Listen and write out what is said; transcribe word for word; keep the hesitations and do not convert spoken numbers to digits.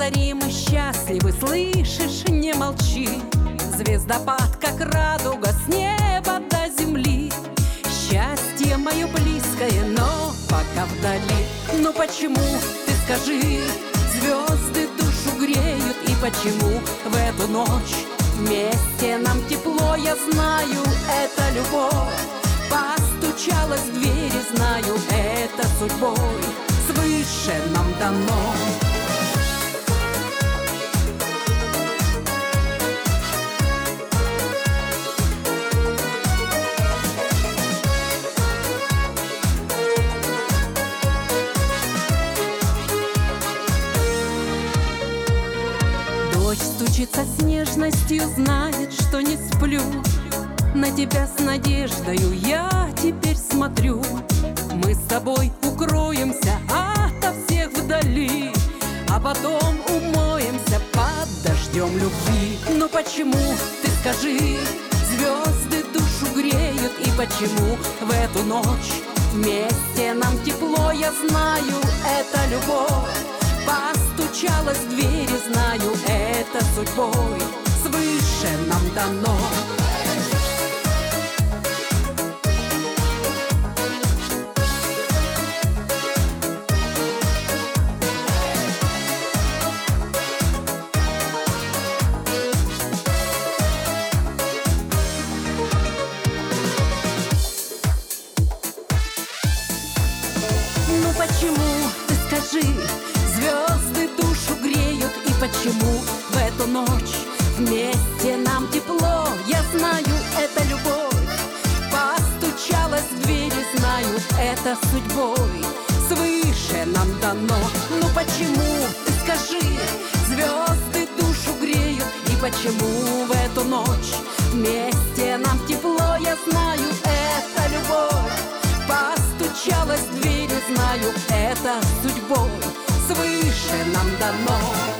неповторимы, счастливы, слышишь, не молчи. Звездопад, как радуга, с неба до земли. Счастье мое близкое, но пока вдали. Ну почему, ты скажи, звезды душу греют? И почему в эту ночь вместе нам тепло? Я знаю, это любовь. Постучалась в двери, знаю, это судьбой свыше нам дано. Дождь стучится с нежностью, знает, что не сплю. На тебя с надеждою я теперь смотрю. Мы с тобой укроемся ото всех вдали, а потом умоемся под дождем любви. Но почему, ты скажи, звезды душу греют? И почему в эту ночь вместе нам тепло? Я знаю, это любовь. Постучалась в двери, знаю, это судьбой свыше нам дано. Ну почему, ты скажи, звезды душу греют? И почему в эту ночь вместе нам тепло? Я знаю, это любовь. Постучалась в двери, знаю, это судьбой свыше нам дано. Ну почему, ты скажи, звезды душу греют? И почему в эту ночь вместе нам тепло? Я знаю, это любовь. Постучалась в двери, знаю, это судьбой свыше нам дано.